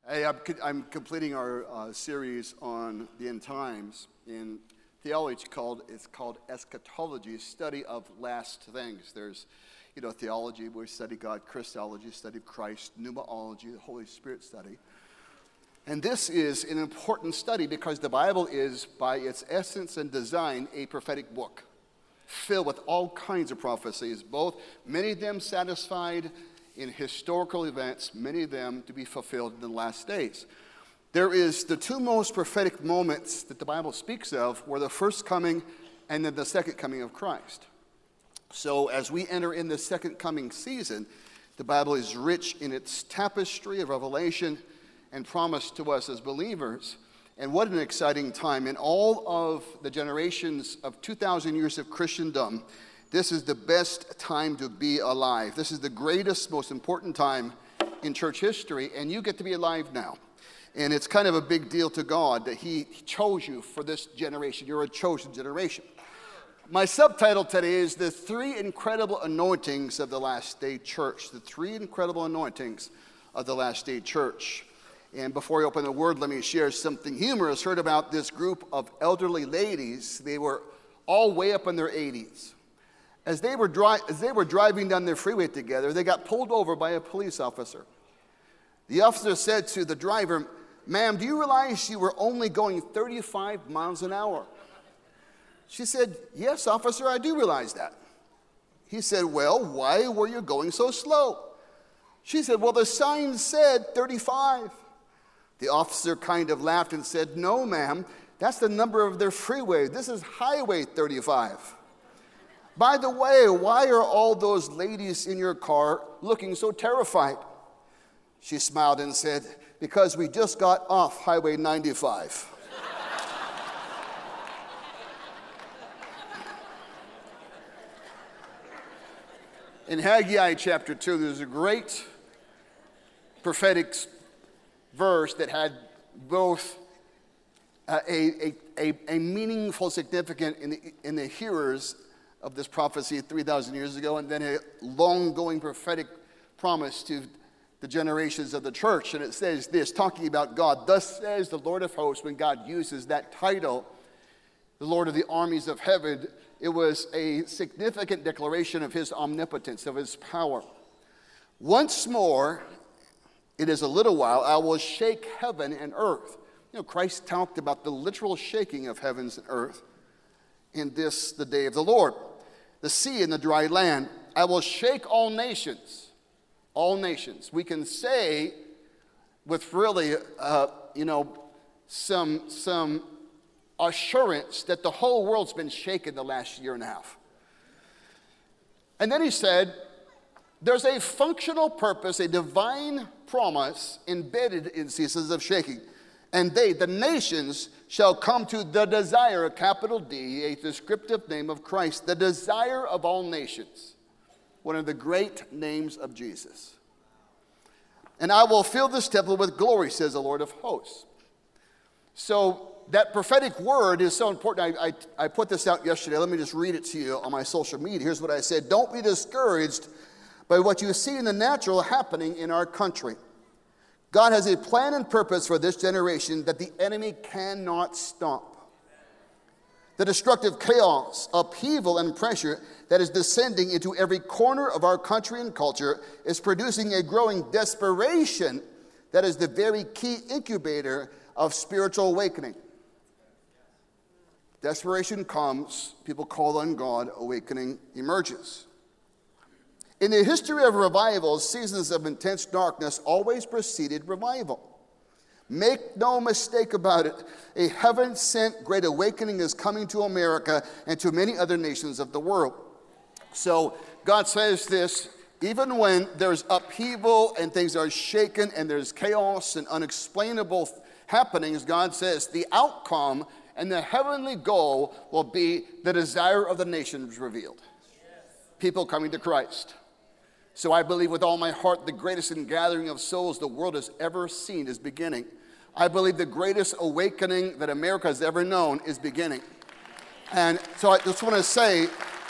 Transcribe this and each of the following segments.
Hey, I'm completing our series on the end times in theology. It's called eschatology, study of last things. There's, theology, we study God; Christology, study of Christ; pneumatology, the Holy Spirit study. And this is an important study because the Bible is, by its essence and design, a prophetic book filled with all kinds of prophecies, many of them satisfied in historical events, many of them to be fulfilled in the last days. There is the two most prophetic moments that the Bible speaks of were the first coming and then the second coming of Christ. So as we enter in the second coming season, the Bible is rich in its tapestry of revelation and promise to us as believers. And what an exciting time. In all of the generations of 2,000 years of Christendom, this is the best time to be alive. This is the greatest, most important time in church history, and you get to be alive now. And it's kind of a big deal to God that He chose you for this generation. You're a chosen generation. My subtitle today is The Three Incredible Anointings of the Last Day Church. The Three Incredible Anointings of the Last Day Church. And before I open the Word, let me share something humorous. Heard about this group of elderly ladies. They were all way up in their 80s. As they were driving down the freeway together, they got pulled over by a police officer. The officer said to the driver, "Ma'am, do you realize you were only going 35 miles an hour?" She said, "Yes, officer, I do realize that." He said, "Well, why were you going so slow?" She said, "Well, the sign said 35. The officer kind of laughed and said, "No, ma'am, that's the number of their freeway. This is Highway 35. By the way, why are all those ladies in your car looking so terrified?" She smiled and said, "Because we just got off Highway 95. In Haggai chapter 2, there's a great prophetic verse that had both a meaningful significance in the hearers of this prophecy 3,000 years ago, and then a long-going prophetic promise to the generations of the church. And it says this, talking about God, "Thus says the Lord of hosts," when God uses that title, the Lord of the armies of heaven, it was a significant declaration of His omnipotence, of His power. "Once more, it is a little while, I will shake heaven and earth." Christ talked about the literal shaking of heavens and earth in this, the day of the Lord. "The sea and the dry land, I will shake all nations." All nations. We can say with really, some assurance that the whole world's been shaken the last year and a half. And then He said, there's a functional purpose, a divine promise embedded in seasons of shaking. "And they, the nations, shall come to the desire," a capital D, a descriptive name of Christ, the desire of all nations. One of the great names of Jesus. "And I will fill this temple with glory," says the Lord of hosts. So that prophetic word is so important. I put this out yesterday. Let me just read it to you on my social media. Here's what I said. "Don't be discouraged by what you see in the natural happening in our country. God has a plan and purpose for this generation that the enemy cannot stop. The destructive chaos, upheaval, and pressure that is descending into every corner of our country and culture is producing a growing desperation that is the very key incubator of spiritual awakening." Desperation comes, people call on God, awakening emerges. In the history of revival, seasons of intense darkness always preceded revival. Make no mistake about it, a heaven-sent great awakening is coming to America and to many other nations of the world. So God says this, even when there's upheaval and things are shaken and there's chaos and unexplainable happenings, God says the outcome and the heavenly goal will be the desire of the nations revealed. People coming to Christ. So I believe with all my heart the greatest gathering of souls the world has ever seen is beginning. I believe the greatest awakening that America has ever known is beginning. And so I just want to say,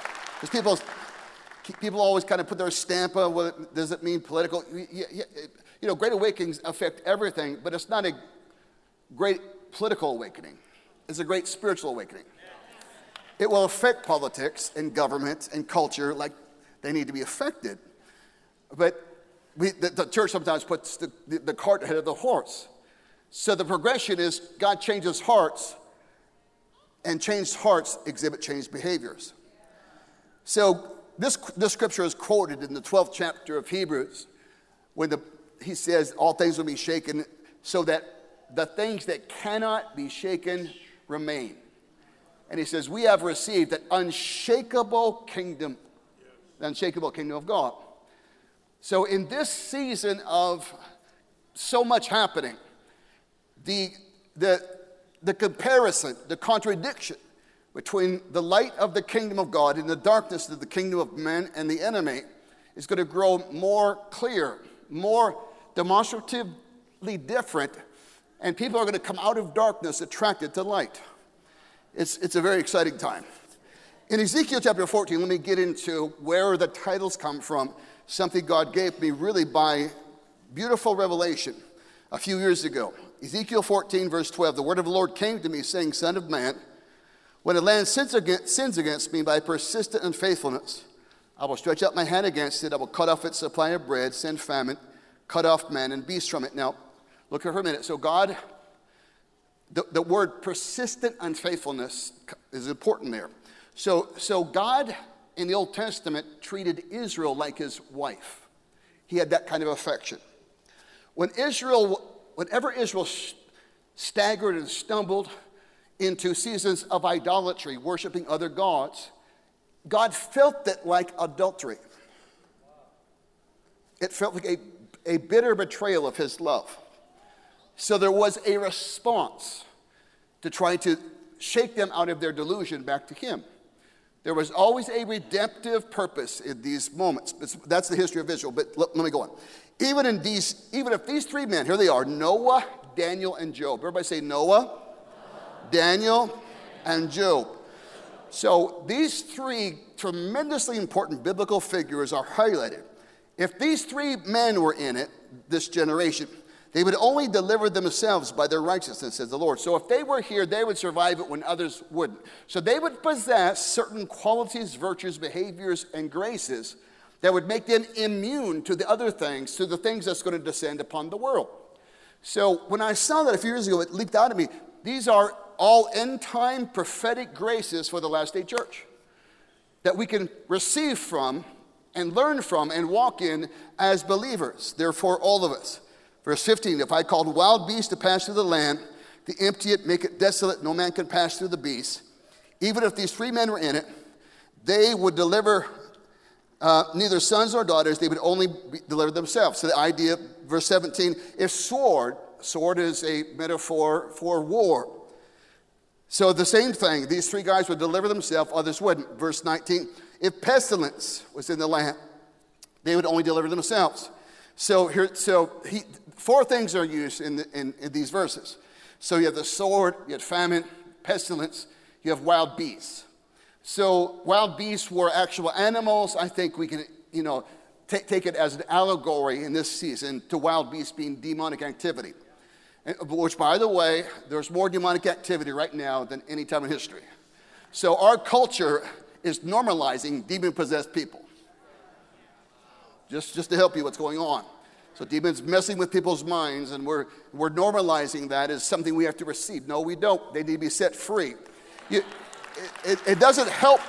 because people always kind of put their stamp on what does it mean political. Great awakenings affect everything, but it's not a great political awakening. It's a great spiritual awakening. It will affect politics and government and culture like they need to be affected. But the church sometimes puts the cart ahead of the horse. So the progression is God changes hearts, and changed hearts exhibit changed behaviors. So this scripture is quoted in the 12th chapter of Hebrews when he says all things will be shaken so that the things that cannot be shaken remain. And he says, we have received an unshakable kingdom, the unshakable kingdom of God. So in this season of so much happening, the comparison, the contradiction between the light of the kingdom of God and the darkness of the kingdom of men and the enemy is going to grow more clear, more demonstratively different, and people are going to come out of darkness attracted to light. It's a very exciting time. In Ezekiel chapter 14, let me get into where the titles come from, something God gave me really by beautiful revelation a few years ago. Ezekiel 14, verse 12, the word of the Lord came to me, saying, Son of man, when a land sins against me by persistent unfaithfulness, I will stretch out my hand against it. I will cut off its supply of bread, send famine, cut off man and beast from it. Now, look here for a minute. So God, the word persistent unfaithfulness is important there. So God in the Old Testament treated Israel like his wife. He had that kind of affection. Whenever Israel staggered and stumbled into seasons of idolatry, worshiping other gods, God felt it like adultery. It felt like a bitter betrayal of his love. So there was a response to try to shake them out of their delusion back to him. There was always a redemptive purpose in these moments. That's the history of Israel, but let me go on. Even if these three men, here they are, Noah, Daniel, and Job. Everybody say Noah, Daniel, and Job. So these three tremendously important biblical figures are highlighted. If these three men were in it, this generation, they would only deliver themselves by their righteousness, says the Lord. So if they were here, they would survive it when others wouldn't. So they would possess certain qualities, virtues, behaviors, and graces that would make them immune to the other things, to the things that's going to descend upon the world. So when I saw that a few years ago, it leaped out at me. These are all end-time prophetic graces for the last day church that we can receive from and learn from and walk in as believers. Therefore, all of us. Verse 15, if I called wild beasts to pass through the land, to empty it, make it desolate, no man can pass through the beasts. Even if these three men were in it, they would deliver neither sons nor daughters, they would only deliver themselves. So the idea, verse 17, if sword is a metaphor for war. So the same thing, these three guys would deliver themselves, others wouldn't. Verse 19, if pestilence was in the land, they would only deliver themselves. So four things are used in these verses. So you have the sword, you have famine, pestilence, you have wild beasts. So wild beasts were actual animals. I think we can, take it as an allegory in this season to wild beasts being demonic activity. Which, by the way, there's more demonic activity right now than any time in history. So our culture is normalizing demon-possessed people. Just to help you what's going on. So demons messing with people's minds, and we're normalizing that as something we have to receive. No, we don't. They need to be set free. It doesn't help.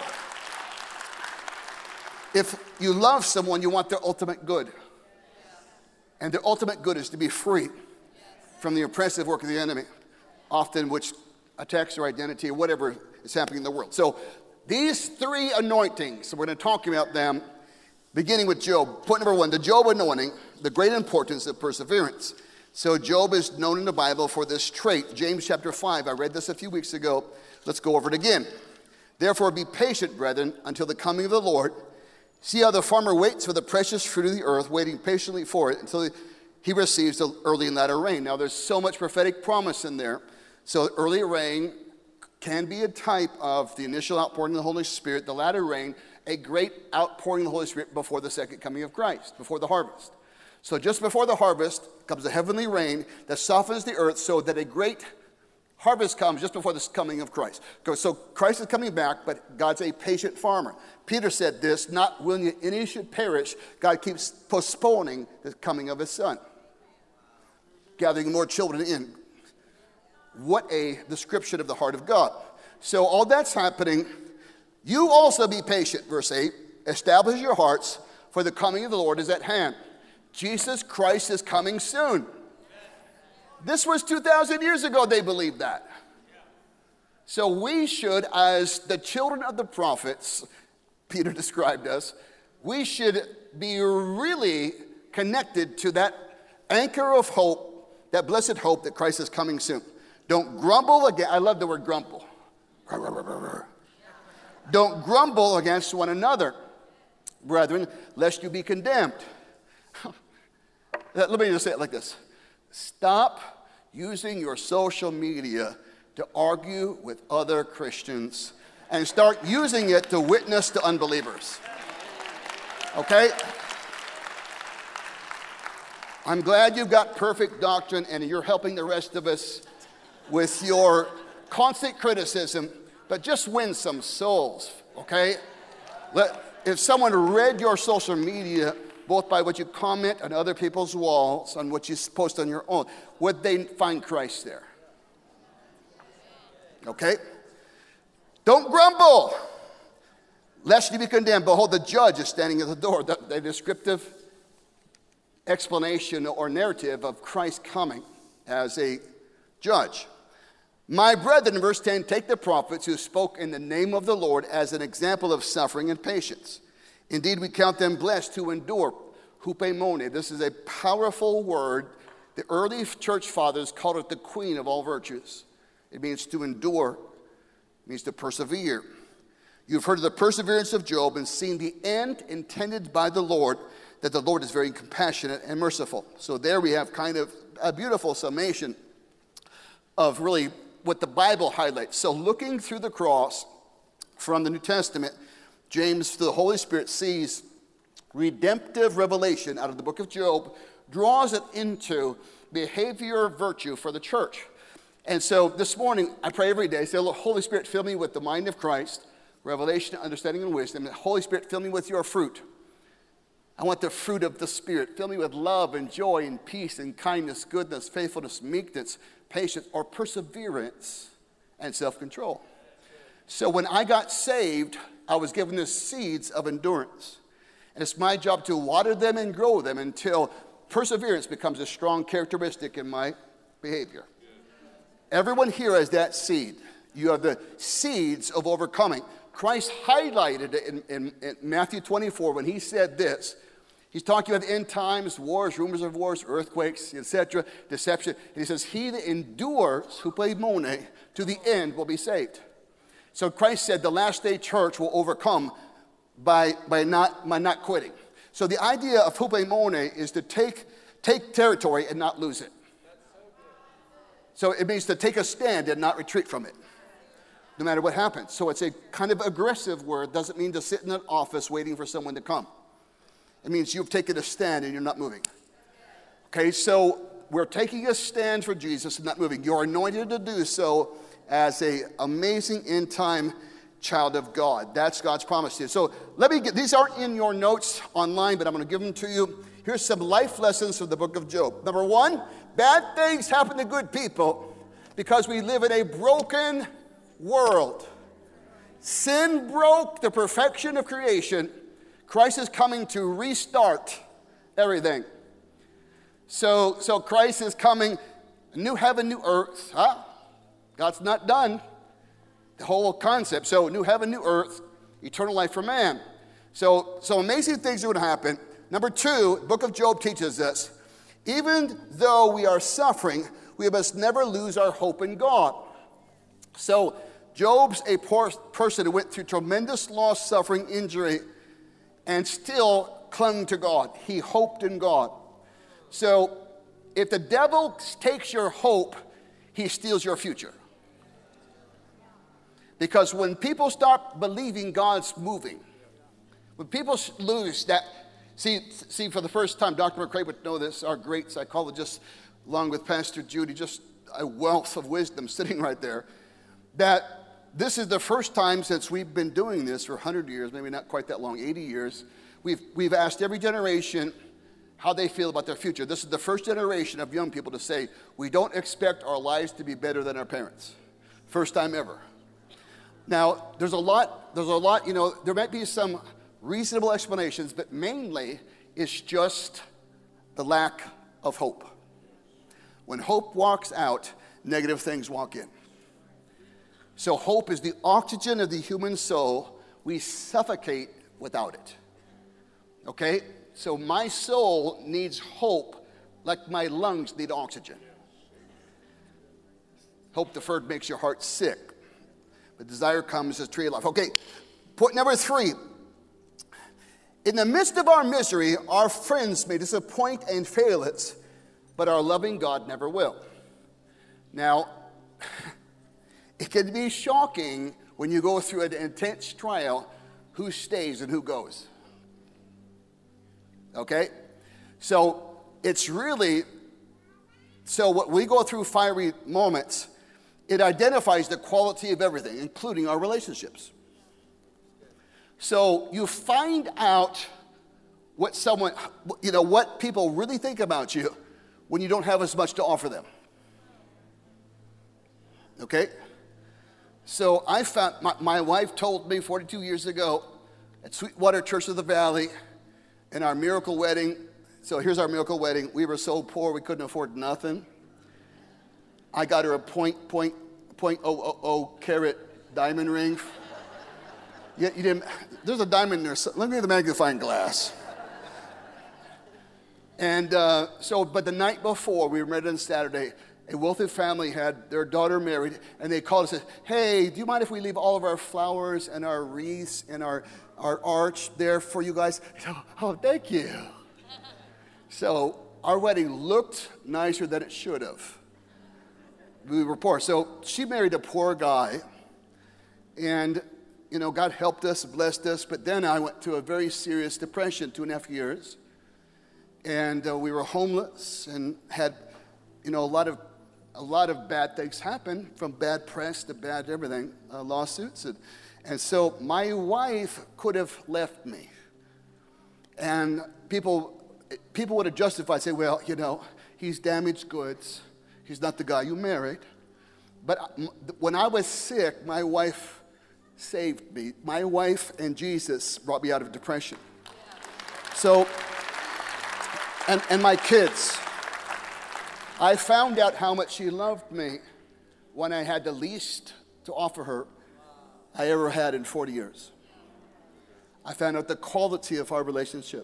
If you love someone, you want their ultimate good. And their ultimate good is to be free from the oppressive work of the enemy, often which attacks their identity or whatever is happening in the world. So these three anointings, we're going to talk about them, beginning with Job. Point number one, the Job anointing, the great importance of perseverance. So Job is known in the Bible for this trait. James chapter 5, I read this a few weeks ago. Let's go over it again. Therefore be patient, brethren, until the coming of the Lord. See how the farmer waits for the precious fruit of the earth, waiting patiently for it until he receives the early and latter rain. Now there's so much prophetic promise in there. So early rain can be a type of the initial outpouring of the Holy Spirit. The latter rain, a great outpouring of the Holy Spirit before the second coming of Christ, before the harvest. So just before the harvest comes a heavenly rain that softens the earth so that a great harvest comes just before the coming of Christ. So Christ is coming back, but God's a patient farmer. Peter said this, not willing that any should perish. God keeps postponing the coming of his son, gathering more children in. What a description of the heart of God. So all that's happening. You also be patient, verse 8. Establish your hearts, for the coming of the Lord is at hand. Jesus Christ is coming soon. This was 2,000 years ago they believed that. So we should, as the children of the prophets, Peter described us, we should be really connected to that anchor of hope, that blessed hope that Christ is coming soon. Don't grumble again. I love the word grumble. Don't grumble against one another, brethren, lest you be condemned. Let me just say it like this. Stop using your social media to argue with other Christians and start using it to witness to unbelievers. Okay? I'm glad you've got perfect doctrine and you're helping the rest of us with your constant criticism, but just win some souls, okay? If someone read your social media, both by what you comment on other people's walls, on what you post on your own, would they find Christ there? Okay? Don't grumble, lest you be condemned. Behold, the judge is standing at the door. The descriptive explanation or narrative of Christ coming as a judge. My brethren, in verse 10, take the prophets who spoke in the name of the Lord as an example of suffering and patience. Indeed, we count them blessed who endure. Hupemone. This is a powerful word. The early church fathers called it the queen of all virtues. It means to endure. It means to persevere. You've heard of the perseverance of Job and seen the end intended by the Lord, that the Lord is very compassionate and merciful. So there we have kind of a beautiful summation of really what the Bible highlights. So looking through the cross from the New Testament, James, through the Holy Spirit, sees redemptive revelation out of the book of Job, draws it into behavior virtue for the church. And so this morning, I pray every day, say, Holy Spirit, fill me with the mind of Christ, revelation, understanding, and wisdom. And Holy Spirit, fill me with your fruit. I want the fruit of the Spirit. Fill me with love and joy and peace and kindness, goodness, faithfulness, meekness, patience, or perseverance and self-control. So when I got saved, I was given the seeds of endurance. And it's my job to water them and grow them until perseverance becomes a strong characteristic in my behavior. Everyone here has that seed. You have the seeds of overcoming. Christ highlighted it in Matthew 24 when he said this. He's talking about the end times, wars, rumors of wars, earthquakes, etc., deception. And he says, he that endures, hupemone, to the end will be saved. So Christ said the last day church will overcome by not quitting. So the idea of hupemone is to take territory and not lose it. So it means to take a stand and not retreat from it, no matter what happens. So it's a kind of aggressive word. Doesn't mean to sit in an office waiting for someone to come. It means you've taken a stand and you're not moving. Okay, so we're taking a stand for Jesus and not moving. You're anointed to do so as an amazing end-time child of God. That's God's promise to you. So these aren't in your notes online, but I'm going to give them to you. Here's some life lessons from the book of Job. Number one, bad things happen to good people because we live in a broken world. Sin broke the perfection of creation. Christ is coming to restart everything. So Christ is coming, new heaven, new earth. God's not done. The whole concept. So new heaven, new earth, eternal life for man. So amazing things are going to happen. Number two, the book of Job teaches us, even though we are suffering, we must never lose our hope in God. So Job's a person who went through tremendous loss, suffering, injury, and still clung to God. He hoped in God. So if the devil takes your hope, he steals your future. Because when people start believing God's moving, when people lose that See, for the first time, Dr. McCrae would know this, our great psychologist, along with Pastor Judy, just a wealth of wisdom sitting right there, that this is the first time since we've been doing this for 100 years, maybe not quite that long, 80 years, we've asked every generation how they feel about their future. This is the first generation of young people to say, we don't expect our lives to be better than our parents. First time ever. Now, there's a lot, there might be some reasonable explanations, but mainly it's just the lack of hope. When hope walks out, negative things walk in. So hope is the oxygen of the human soul. We suffocate without it. Okay? So my soul needs hope like my lungs need oxygen. Hope deferred makes your heart sick, but desire comes as tree of life. Okay, point number 3. In the midst of our misery, our friends may disappoint and fail us, but our loving God never will. Now, it can be shocking when you go through an intense trial who stays and who goes. Okay? So it's really, so what we go through fiery moments, it identifies the quality of everything, including our relationships. So you find out what what people really think about you when you don't have as much to offer them. Okay? So I found, my wife told me 42 years ago at Sweetwater Church of the Valley in our miracle wedding. So here's our miracle wedding. We were so poor we couldn't afford nothing. I got her a .000 carat diamond ring. You didn't, there's a diamond there. So, let me get the magnifying glass. And but the night before, we were married on Saturday, a wealthy family had their daughter married, and they called us and said, hey, do you mind if we leave all of our flowers and our wreaths and our arch there for you guys? Oh, thank you. So our wedding looked nicer than it should have. We were poor. So she married a poor guy, and God helped us, blessed us, but then I went through a very serious depression, 2.5 years, and we were homeless and had, a lot of bad things happen, from bad press to bad everything, lawsuits, and so my wife could have left me, and people would have justified, say, well, he's damaged goods, he's not the guy you married, but when I was sick, my wife saved me. My wife and Jesus brought me out of depression. So, and my kids. I found out how much she loved me when I had the least to offer her I ever had in 40 years. I found out the quality of our relationship.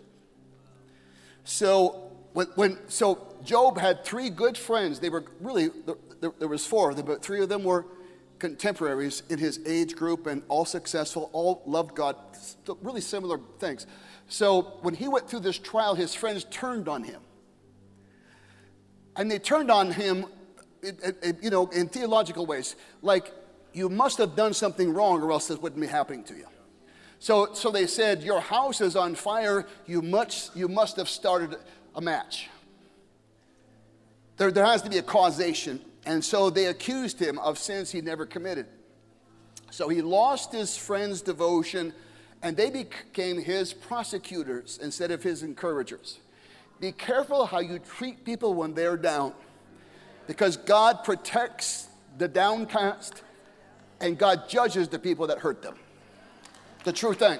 So, so Job had 3 good friends. They were really, there was 4 of them, but 3 of them were contemporaries in his age group and all successful, all loved God, really similar things. So when he went through this trial, his friends turned on him. And they turned on him, in theological ways. Like, you must have done something wrong or else this wouldn't be happening to you. So they said, your house is on fire, you must have started a match. There has to be a causation. And so they accused him of sins he never committed. So he lost his friends' devotion, and they became his prosecutors instead of his encouragers. Be careful how you treat people when they're down, because God protects the downcast, and God judges the people that hurt them. The true thing.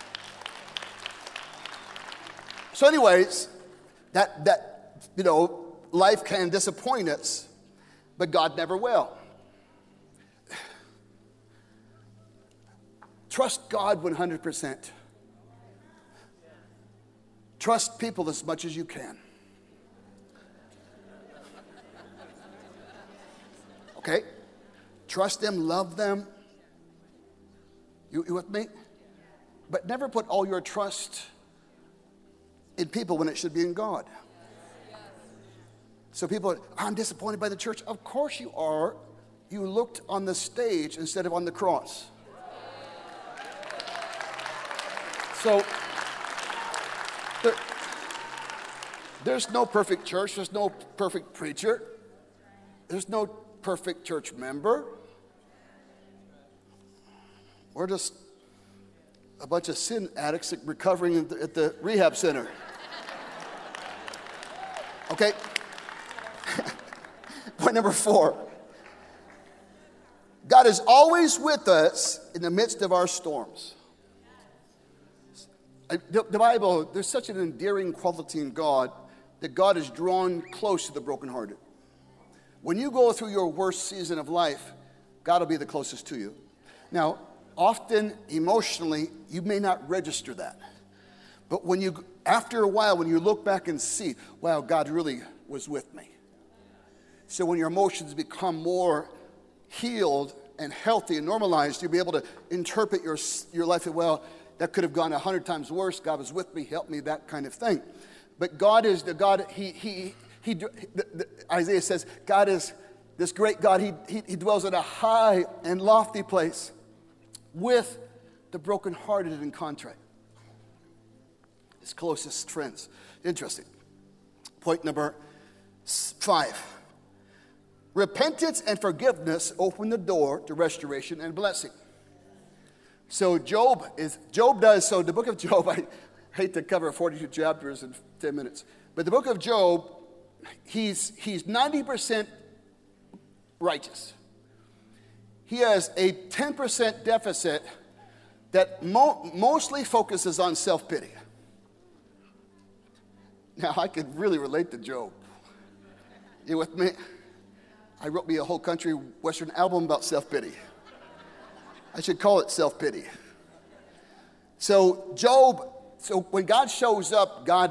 So anyways, life can disappoint us, but God never will. Trust God 100%. Trust people as much as you can. Okay? Trust them, love them. You with me? But never put all your trust in people when it should be in God. So people, I'm disappointed by the church. Of course you are. You looked on the stage instead of on the cross. So There's no perfect church. There's no perfect preacher. There's no perfect church member. We're just a bunch of sin addicts recovering at the rehab center. Okay? Point number 4. God is always with us in the midst of our storms. The Bible, there's such an endearing quality in God that God is drawn close to the brokenhearted. When you go through your worst season of life, God will be the closest to you. Now, often emotionally, you may not register that. But after a while, when you look back and see, wow, God really was with me. So when your emotions become more healed and healthy and normalized, you'll be able to interpret your life as, well, that could have gone 100 times worse. God was with me, helped me, that kind of thing. But God is the God, Isaiah says, God is this great God. He dwells in a high and lofty place with the brokenhearted and contrite. His closest friends. Interesting. Point number 5. Repentance and forgiveness open the door to restoration and blessing. So the book of Job, I hate to cover 42 chapters in 10 minutes, but the book of Job, he's 90% righteous. He has a 10% deficit that mostly focuses on self-pity. Now, I could really relate to Job. You with me? I wrote me a whole country western album about self-pity. I should call it self-pity. So when God shows up, God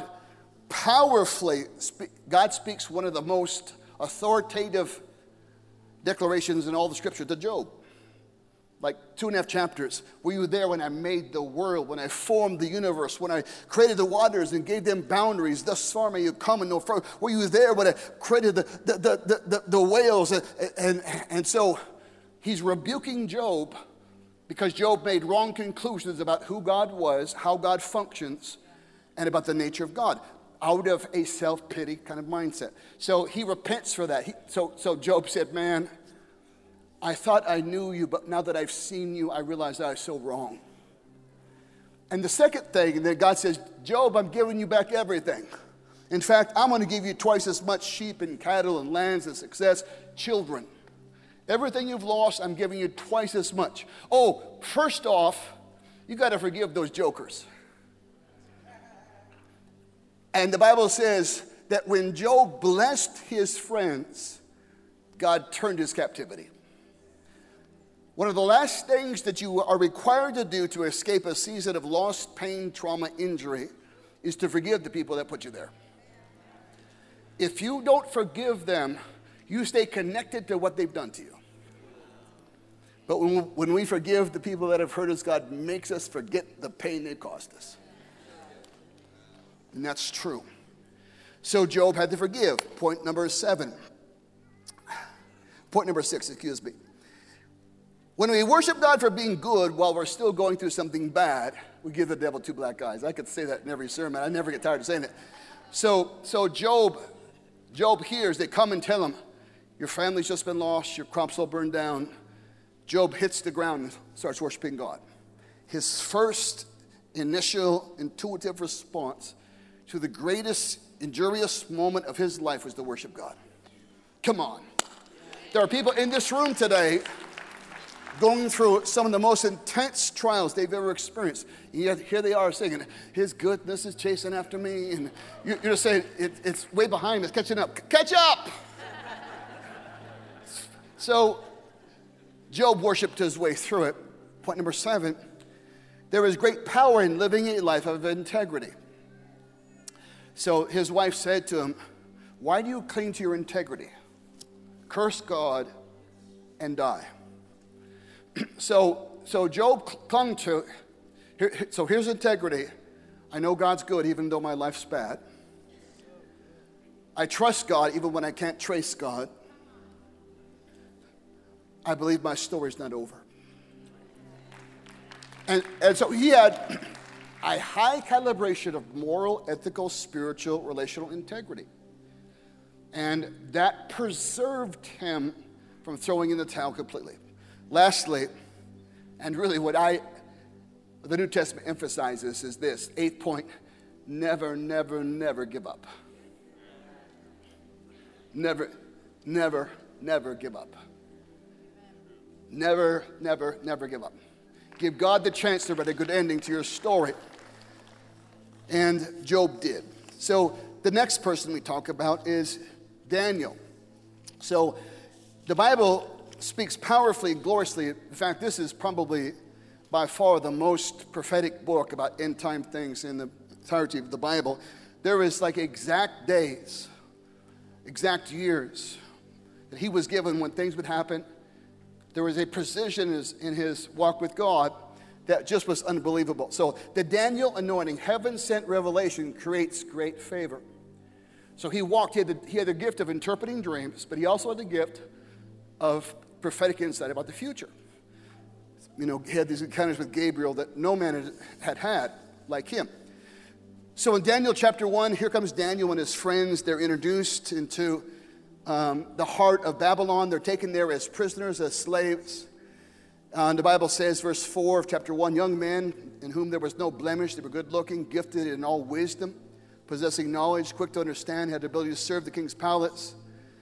speaks one of the most authoritative declarations in all the scripture to Job. Like 2.5 chapters. Were you there when I made the world, when I formed the universe, when I created the waters and gave them boundaries? Thus far may you come and no further. Were you there when I created the whales? And so he's rebuking Job because Job made wrong conclusions about who God was, how God functions, and about the nature of God out of a self-pity kind of mindset. So he repents for that. So Job said, man, I thought I knew you, but now that I've seen you, I realize that I was so wrong. And the second thing, and then God says, Job, I'm giving you back everything. In fact, I'm going to give you twice as much sheep and cattle and lands and success, children. Everything you've lost, I'm giving you twice as much. Oh, first off, you got to forgive those jokers. And the Bible says that when Job blessed his friends, God turned his captivity. One of the last things that you are required to do to escape a season of loss, pain, trauma, injury is to forgive the people that put you there. If you don't forgive them, you stay connected to what they've done to you. But when we forgive the people that have hurt us, God makes us forget the pain they caused us. And that's true. So Job had to forgive. Point number 6, excuse me. When we worship God for being good while we're still going through something bad, we give the devil 2 black eyes. I could say that in every sermon. I never get tired of saying it. So Job hears, they come and tell him, your family's just been lost, your crops all burned down. Job hits the ground and starts worshiping God. His first initial intuitive response to the greatest injurious moment of his life was to worship God. Come on. There are people in this room today going through some of the most intense trials they've ever experienced. And yet here they are singing, his goodness is chasing after me. And you're just saying, it's way behind, it's catching up. Catch up! So Job worshiped his way through it. Point number 7, there is great power in living a life of integrity. So his wife said to him, why do you cling to your integrity? Curse God and die. So Job clung to, so here's integrity. I know God's good even though my life's bad. I trust God even when I can't trace God. I believe my story's not over. And so he had a high calibration of moral, ethical, spiritual, relational integrity. And that preserved him from throwing in the towel completely. Lastly, and really what the New Testament emphasizes is this, 8th point, never, never, never give up. Never, never, never give up. Never, never, never give up. Give God the chance to write a good ending to your story. And Job did. So the next person we talk about is Daniel. So the Bible speaks powerfully and gloriously. In fact, this is probably by far the most prophetic book about end time things in the entirety of the Bible. There is like exact days, exact years that he was given when things would happen. There was a precision in his walk with God that just was unbelievable. So the Daniel anointing, heaven-sent revelation, creates great favor. So he had the gift of interpreting dreams, but he also had the gift of prophetic insight about the future. You know, he had these encounters with Gabriel that no man had like him. So in Daniel chapter 1, here comes Daniel and his friends. They're introduced into the heart of Babylon. They're taken there as prisoners, as slaves. And the Bible says, verse 4 of chapter 1, young men in whom there was no blemish, they were good looking, gifted in all wisdom, possessing knowledge, quick to understand, had the ability to serve the king's palace.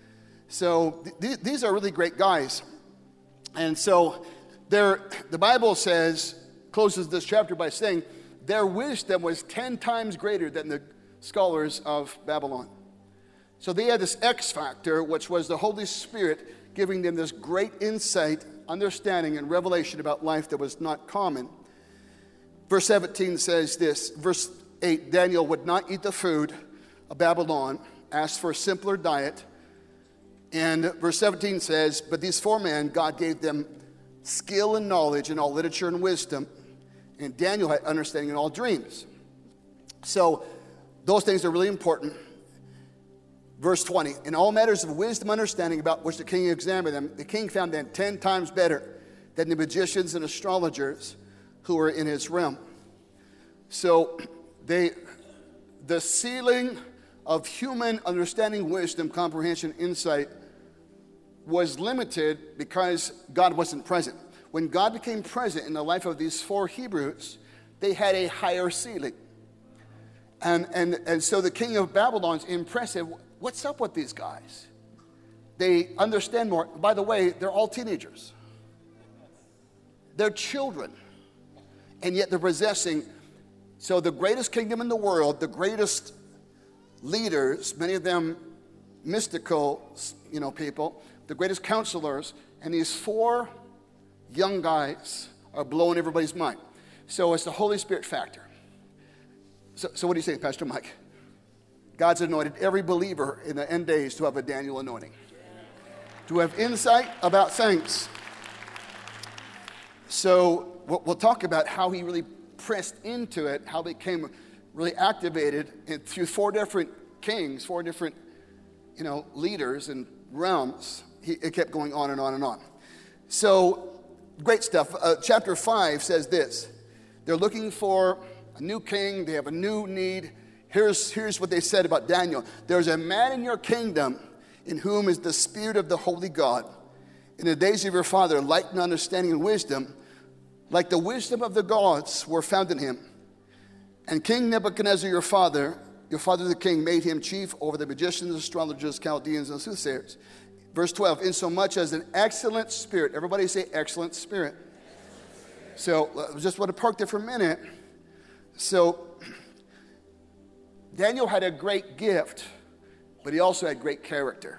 So these are really great guys. And so the Bible says, closes this chapter by saying, their wisdom was 10 times greater than the scholars of Babylon. So they had this X factor, which was the Holy Spirit giving them this great insight, understanding, and revelation about life that was not common. Verse 17 says this, verse 8, Daniel would not eat the food of Babylon, asked for a simpler diet. And verse 17 says, but these 4 men, God gave them skill and knowledge in all literature and wisdom, and Daniel had understanding in all dreams. So those things are really important. Verse 20, in all matters of wisdom and understanding about which the king examined them, the king found them 10 times better than the magicians and astrologers who were in his realm. So the ceiling of human understanding, wisdom, comprehension, insight was limited because God wasn't present. When God became present in the life of these 4 Hebrews, they had a higher ceiling. And so the king of Babylon's impressive. What's up with these guys? They understand more. By the way, they're all teenagers. They're children. And yet they're possessing. So the greatest kingdom in the world, the greatest leaders, many of them mystical, people, the greatest counselors, and these 4 young guys are blowing everybody's mind. So it's the Holy Spirit factor. So what do you say, Pastor Mike? God's anointed every believer in the end days to have a Daniel anointing, to have insight about things. So we'll talk about how he really pressed into it, how they became really activated through 4 different kings, 4 different, leaders and realms. It kept going on and on and on. So great stuff. Chapter 5 says this. They're looking for a new king. They have a new need. Here's what they said about Daniel. There's a man in your kingdom in whom is the spirit of the holy God. In the days of your father, light and understanding and wisdom, like the wisdom of the gods, were found in him. And King Nebuchadnezzar, your father the king, made him chief over the magicians, astrologers, Chaldeans, and soothsayers. Verse 12, insomuch as an excellent spirit. Everybody say excellent spirit. So just want to park there for a minute. So Daniel had a great gift, but he also had great character.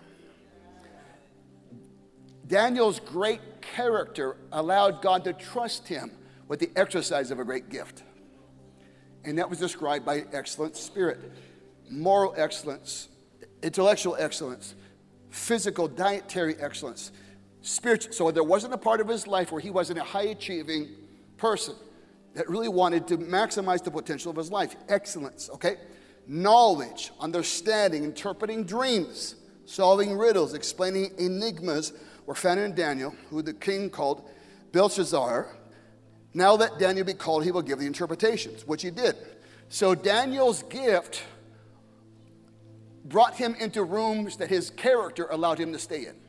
Daniel's great character allowed God to trust him with the exercise of a great gift. And that was described by excellent spirit, moral excellence, intellectual excellence, physical, dietary excellence, spiritual. So there wasn't a part of his life where he wasn't a high-achieving person that really wanted to maximize the potential of his life. Excellence, okay? Knowledge, understanding, interpreting dreams, solving riddles, explaining enigmas were found in Daniel, who the king called Belshazzar, Now let Daniel be called, he will give the interpretations, which he did. So Daniel's gift brought him into rooms that his character allowed him to stay in.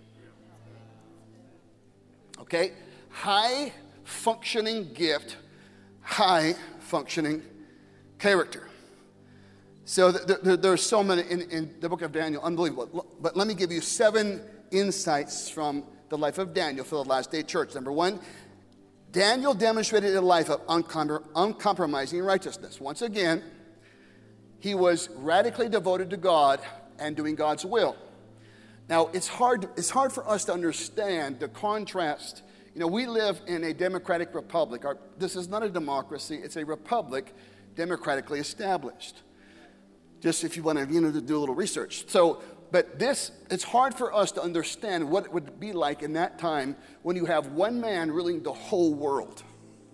Okay? High functioning gift, high functioning character. So there's so many in the book of Daniel, unbelievable. But let me give you 7 insights from the life of Daniel for the last day church. Number 1, Daniel demonstrated a life of uncompromising righteousness. Once again, he was radically devoted to God and doing God's will. Now, it's hard for us to understand the contrast. You know, we live in a democratic republic. This is not a democracy, it's a republic democratically established. Just if you want to, to do a little research. But it's hard for us to understand what it would be like in that time when you have one man ruling the whole world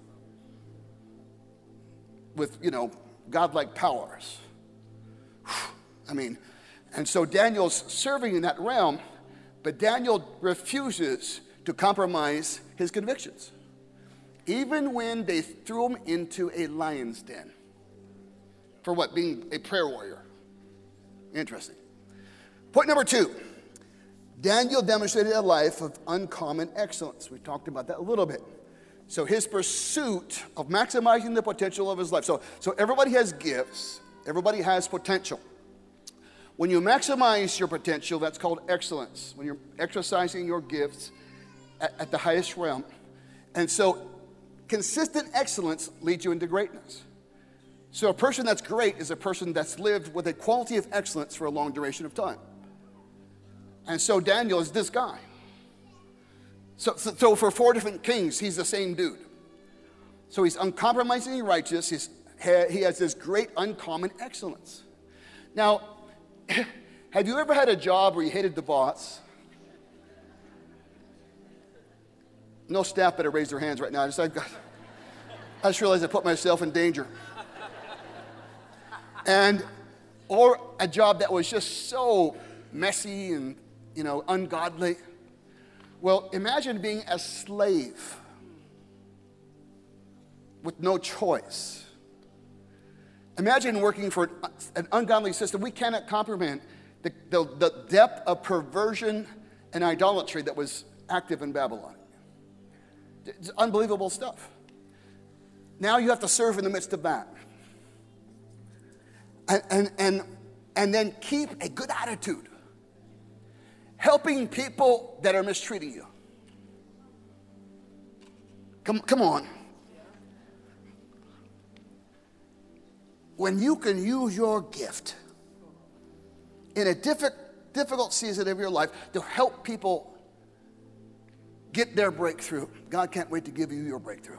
with, godlike powers. And so Daniel's serving in that realm, but Daniel refuses to compromise his convictions, even when they threw him into a lion's den. For what? Being a prayer warrior. Interesting. Point number 2, Daniel demonstrated a life of uncommon excellence. We talked about that a little bit. So his pursuit of maximizing the potential of his life. So everybody has gifts. Everybody has potential. When you maximize your potential, that's called excellence. When you're exercising your gifts at the highest realm. And so consistent excellence leads you into greatness. So a person that's great is a person that's lived with a quality of excellence for a long duration of time. And so Daniel is this guy. So for 4 different kings, he's the same dude. So he's uncompromisingly righteous. He has this great uncommon excellence. Now, have you ever had a job where you hated the boss? No staff better raise their hands right now. I just realized I put myself in danger. Or a job that was just so messy and, ungodly. Well, imagine being a slave with no choice. Imagine working for an ungodly system. We cannot comprehend the depth of perversion and idolatry that was active in Babylon. It's unbelievable stuff. Now you have to serve in the midst of that. And then keep a good attitude. Helping people that are mistreating you. Come on. When you can use your gift in a difficult season of your life to help people get their breakthrough, God can't wait to give you your breakthrough.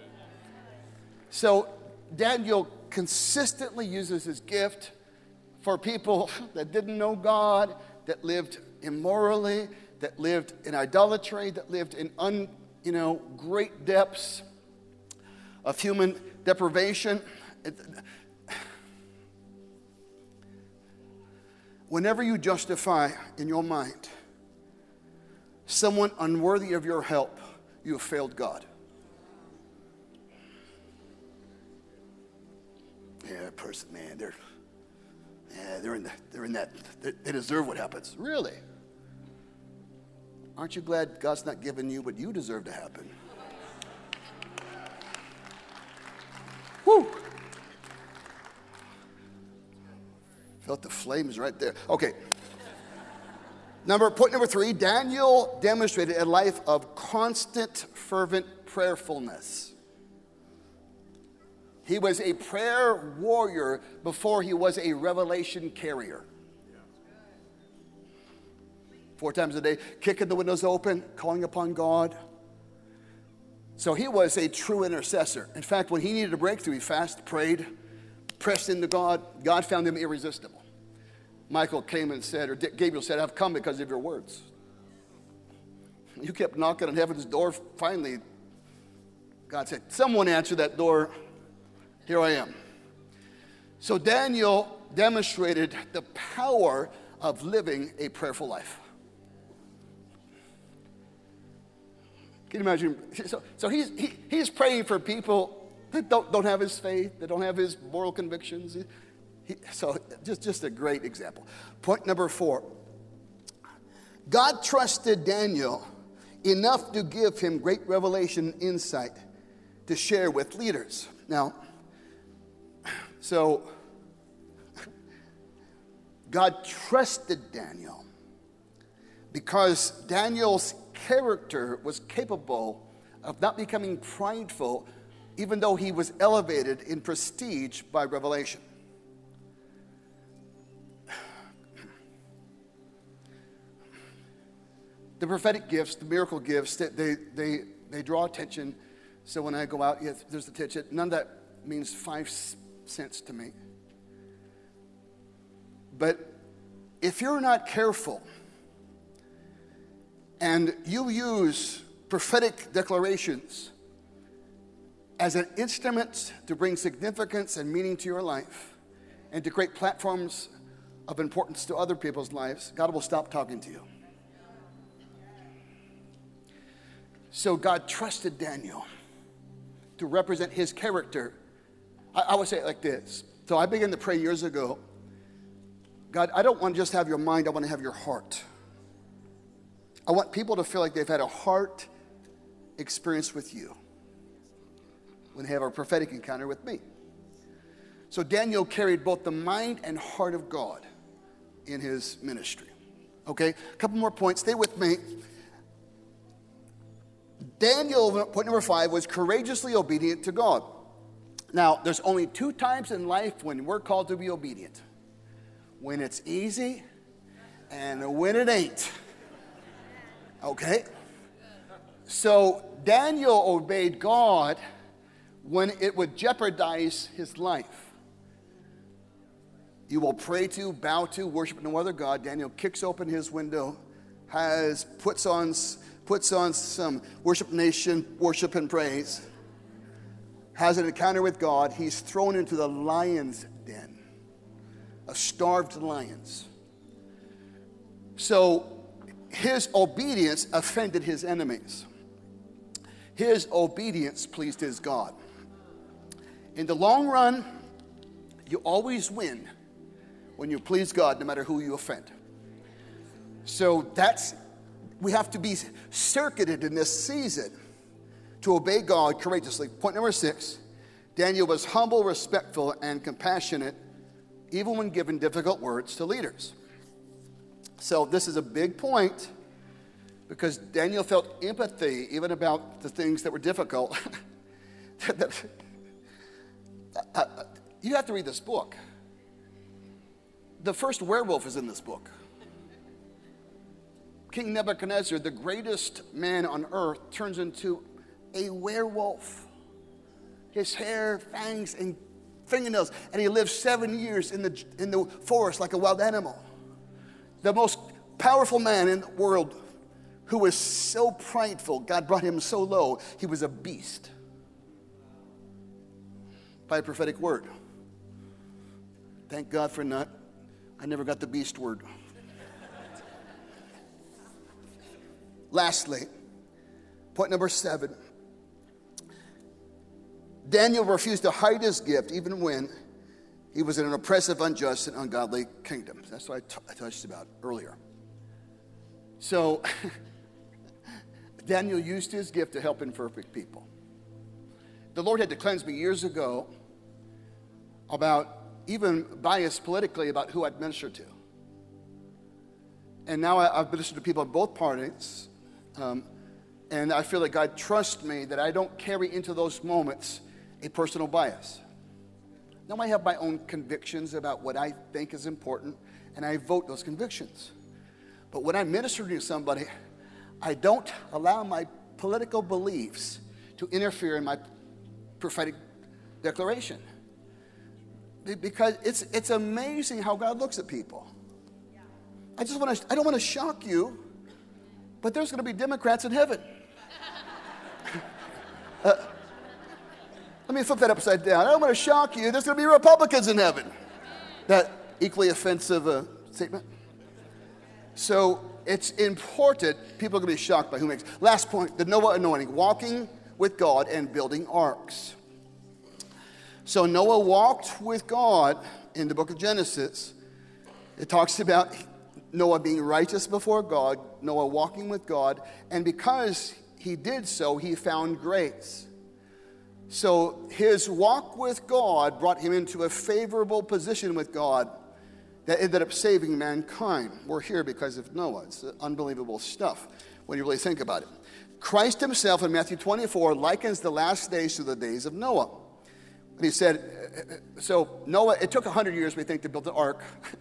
So Daniel consistently uses his gift for people that didn't know God, that lived immorally, that lived in idolatry, that lived in great depths of human deprivation. Whenever you justify in your mind someone unworthy of your help, you have failed God. Yeah, that person, man, they deserve what happens. Really? Aren't you glad God's not giving you what you deserve to happen? Woo! Felt the flames right there. Okay. Point number 3, Daniel demonstrated a life of constant, fervent prayerfulness. He was a prayer warrior before he was a revelation carrier. 4 times a day, kicking the windows open, calling upon God. So he was a true intercessor. In fact, when he needed a breakthrough, he fasted, prayed, pressed into God. God found him irresistible. Michael came and said, or Gabriel said, I've come because of your words. You kept knocking on heaven's door. Finally, God said, someone answer that door. Here I am. So Daniel demonstrated the power of living a prayerful life. Can you imagine? So he's praying for people that don't have his faith, that don't have his moral convictions. So just a great example. Point number 4. God trusted Daniel enough to give him great revelation insight to share with leaders. Now, so God trusted Daniel because Daniel's character was capable of not becoming prideful, even though he was elevated in prestige by revelation. The prophetic gifts, the miracle gifts, they draw attention. So when I go out, yes, there's attention. None of that means 5 cents to me. But if you're not careful and you use prophetic declarations as an instrument to bring significance and meaning to your life and to create platforms of importance to other people's lives, God will stop talking to you. So God trusted Daniel to represent his character. I would say it like this. So I began to pray years ago, God, I don't want to just have your mind, I want to have your heart. I want people to feel like they've had a heart experience with you when they have a prophetic encounter with me. So Daniel carried both the mind and heart of God in his ministry. Okay, a couple more points. Stay with me. Daniel, point number 5, was courageously obedient to God. Now, there's only 2 times in life when we're called to be obedient. When it's easy and when it ain't. Okay? So Daniel obeyed God when it would jeopardize his life. You will pray to, bow to, worship no other God. Daniel kicks open his window, puts on some worship nation, worship and praise, has an encounter with God. He's thrown into the lion's den of starved lions. So his obedience offended his enemies. His obedience pleased his God. In the long run, you always win when you please God, no matter who you offend. So we have to be circuited in this season to obey God courageously. Point number 6, Daniel was humble, respectful, and compassionate, even when given difficult words to leaders. So this is a big point because Daniel felt empathy even about the things that were difficult. You have to read this book. The first werewolf is in this book. King Nebuchadnezzar, the greatest man on earth, turns into a werewolf. His hair, fangs, and fingernails, and he lives 7 years in the forest like a wild animal. The most powerful man in the world, who was so prideful, God brought him so low, he was a beast. By a prophetic word. Thank God for I never got the beast word. Lastly, point number 7. Daniel refused to hide his gift even when he was in an oppressive, unjust, and ungodly kingdom. That's what I touched about earlier. So, Daniel used his gift to help imperfect people. The Lord had to cleanse me years ago about even bias politically about who I'd minister to. And now I've ministered to people of both parties. And I feel that God trusts me that I don't carry into those moments a personal bias. Now I have my own convictions about what I think is important, and I vote those convictions. But when I minister to somebody, I don't allow my political beliefs to interfere in my prophetic declaration. Because it's amazing how God looks at people. I don't want to shock you, but there's going to be Democrats in heaven. Let me flip that upside down. I don't want to shock you. There's going to be Republicans in heaven. That equally offensive statement. So it's important. People are going to be shocked by who makes. Last point, the Noah anointing, walking with God and building arks. So Noah walked with God in the book of Genesis. It talks about Noah being righteous before God, Noah walking with God, and because he did so, he found grace. So his walk with God brought him into a favorable position with God that ended up saving mankind. We're here because of Noah. It's unbelievable stuff when you really think about it. Christ himself in Matthew 24 likens the last days to the days of Noah. And he said, so Noah, it took 100 years, we think, to build the ark.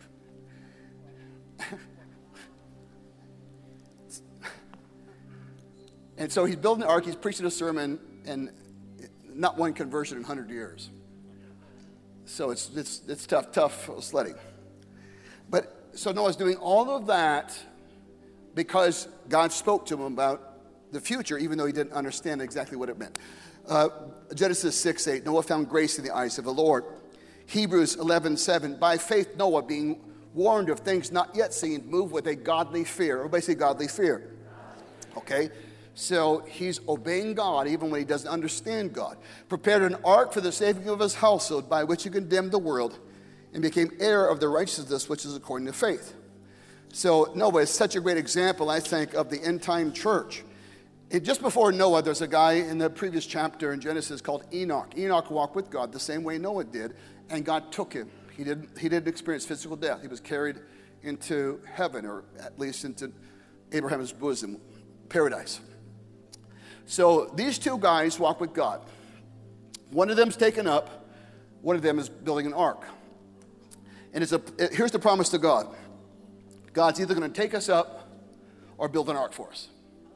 And so he's building the ark, he's preaching a sermon, and not one conversion in 100 years. So it's tough sledding. But so Noah's doing all of that because God spoke to him about the future, even though he didn't understand exactly what it meant. Genesis 6:8, Noah found grace in the eyes of the Lord. Hebrews 11:7, by faith Noah, being warned of things not yet seen, moved with a godly fear. Everybody say godly fear. Okay? So he's obeying God even when he doesn't understand God. Prepared an ark for the saving of his household, by which he condemned the world and became heir of the righteousness which is according to faith. So Noah is such a great example, I think, of the end-time church. Just before Noah, there's a guy in the previous chapter in Genesis called Enoch. Enoch walked with God the same way Noah did, and God took him. He didn't experience physical death. He was carried into heaven, or at least into Abraham's bosom, paradise. So these two guys walk with God. One of them's taken up. One of them is building an ark. And here's the promise to God. God's either going to take us up or build an ark for us.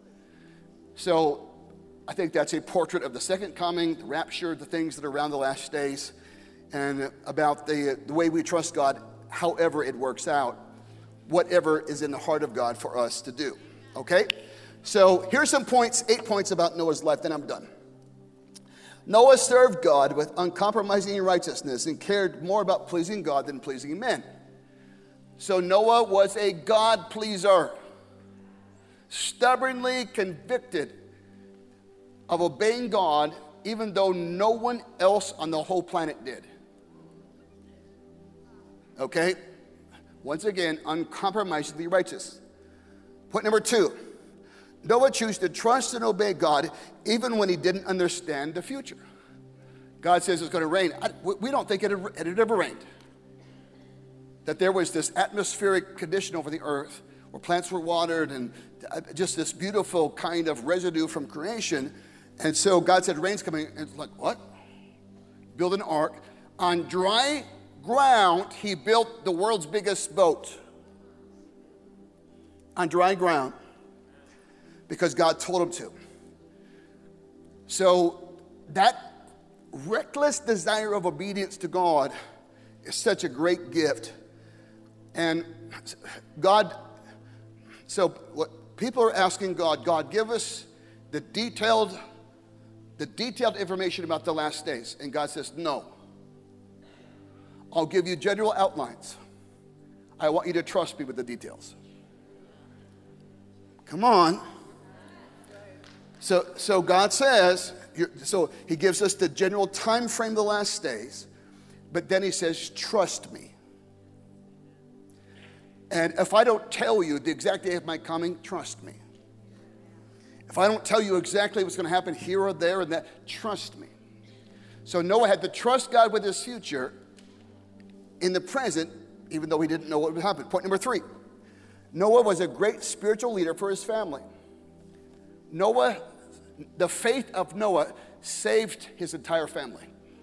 So I think that's a portrait of the second coming, the rapture, the things that are around the last days, and about the way we trust God, however it works out, whatever is in the heart of God for us to do. Okay? So here's some points, 8 points about Noah's life, then I'm done. Noah served God with uncompromising righteousness and cared more about pleasing God than pleasing men. So Noah was a God pleaser, stubbornly convicted of obeying God even though no one else on the whole planet did. Okay? Once again, uncompromisingly righteous. Point number 2. Noah chose to trust and obey God even when he didn't understand the future. God says it's going to rain. We don't think it had ever rained. That there was this atmospheric condition over the earth where plants were watered and just this beautiful kind of residue from creation. And so God said, rain's coming. And it's like, what? Build an ark. On dry ground, he built the world's biggest boat. On dry ground. Because God told him to. So that reckless desire of obedience to God is such a great gift. And God, so what people are asking God, God, give us the detailed information about the last days. And God says, no. I'll give you general outlines. I want you to trust me with the details. Come on. So God says, so he gives us the general time frame of the last days, but then he says, trust me. And if I don't tell you the exact day of my coming, trust me. If I don't tell you exactly what's going to happen here or there and that, trust me. So Noah had to trust God with his future in the present, even though he didn't know what would happen. Point number 3. Noah was a great spiritual leader for his family. The faith of Noah saved his entire family.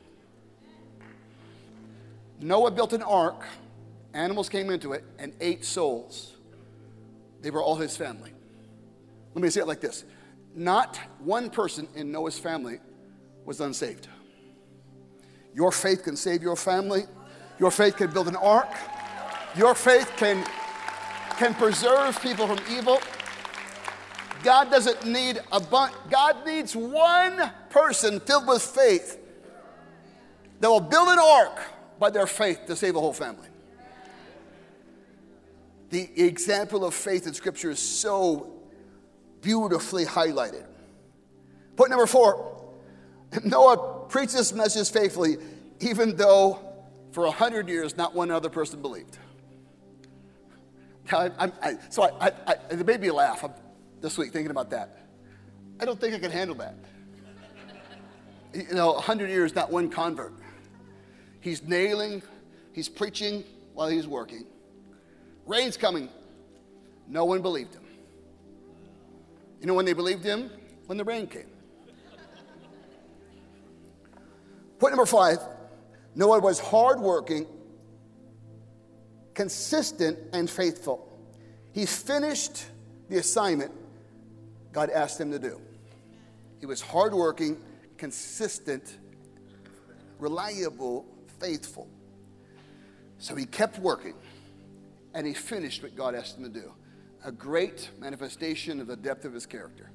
Noah built an ark, animals came into it, and 8 souls. They were all his family. Let me say it like this. Not one person in Noah's family was unsaved. Your faith can save your family. Your faith can build an ark. Your faith can preserve people from evil. God doesn't need a bunch. God needs one person filled with faith that will build an ark by their faith to save a whole family. the example of faith in Scripture is so beautifully highlighted. Point number 4, Noah preached this message faithfully, even though for 100 years not one other person believed. It made me laugh this week thinking about that. I don't think I can handle that. 100 years, not one convert. He's preaching while he's working. Rain's coming. No one believed him. You know when they believed him? When the rain came. Point number 5, Noah was hardworking, consistent, and faithful. He finished the assignment God asked him to do. He was hardworking, consistent, reliable, faithful. So he kept working, and he finished what God asked him to do. A great manifestation of the depth of his character.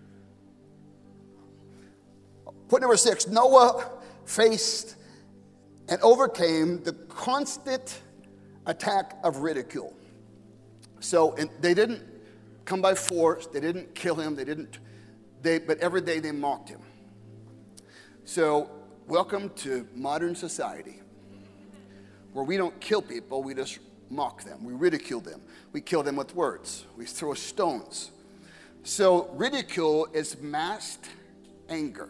Point number 6, Noah faced and overcame the constant attack of ridicule. So they didn't come by force, they didn't kill him, but every day they mocked him. So welcome to modern society, where we don't kill people, we just mock them, we ridicule them, we kill them with words, we throw stones. So ridicule is masked anger.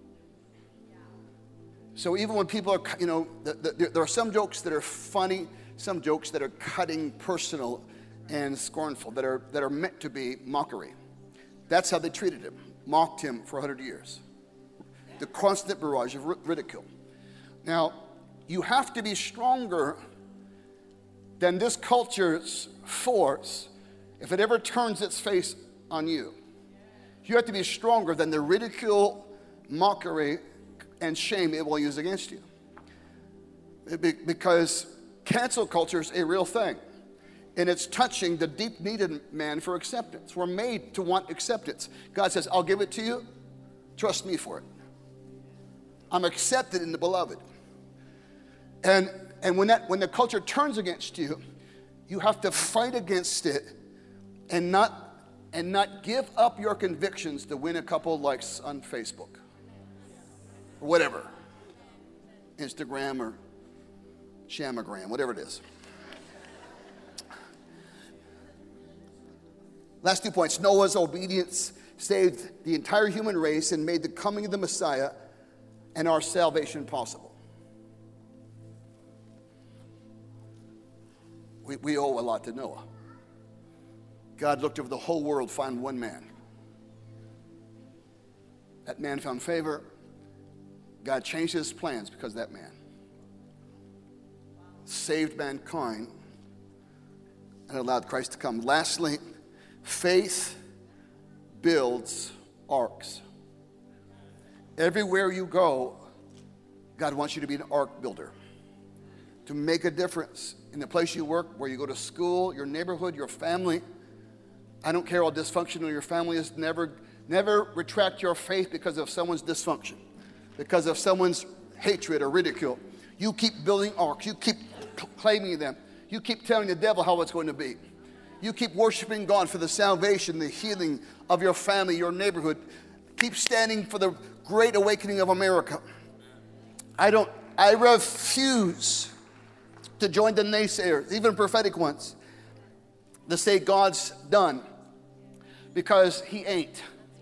So even when people are, there are some jokes that are funny, some jokes that are cutting, personal, and scornful, that are meant to be mockery. That's how they treated him, mocked him for 100 years. The constant barrage of ridicule. Now, you have to be stronger than this culture's force if it ever turns its face on you. You have to be stronger than the ridicule, mockery, and shame it will use against you. Because cancel culture is a real thing. And it's touching the deep need in man for acceptance. We're made to want acceptance. God says, I'll give it to you. Trust me for it. I'm accepted in the beloved. And when the culture turns against you, you have to fight against it and not give up your convictions to win a couple of likes on Facebook. Or whatever. Instagram or Shamagram, whatever it is. Last 2 points. Noah's obedience saved the entire human race and made the coming of the Messiah and our salvation possible. We owe a lot to Noah. God looked over the whole world, found one man. That man found favor. God changed his plans because of that man. Saved mankind and allowed Christ to come. Lastly, faith builds arks. Everywhere you go, God wants you to be an ark builder. To make a difference in the place you work, where you go to school, your neighborhood, your family. I don't care how dysfunctional your family is. Never retract your faith because of someone's dysfunction, because of someone's hatred or ridicule. You keep building arks. You keep claiming them. You keep telling the devil how it's going to be. You keep worshiping God for the salvation, the healing of your family, your neighborhood. Keep standing for the great awakening of America. I refuse to join the naysayers, even prophetic ones, to say God's done, because he ain't.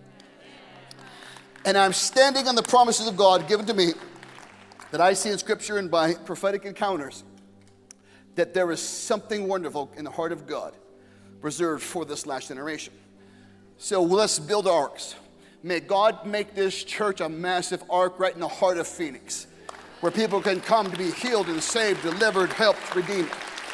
And I'm standing on the promises of God given to me that I see in Scripture and by prophetic encounters, that there is something wonderful in the heart of God reserved for this last generation. So let's build arks. May God make this church a massive ark right in the heart of Phoenix, where people can come to be healed and saved, delivered, helped, redeemed.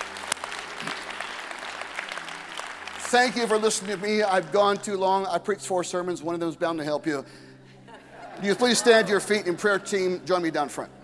Thank you for listening to me. I've gone too long. I preached 4 sermons. One of them is bound to help you. Will you please stand to your feet, and prayer team, join me down front.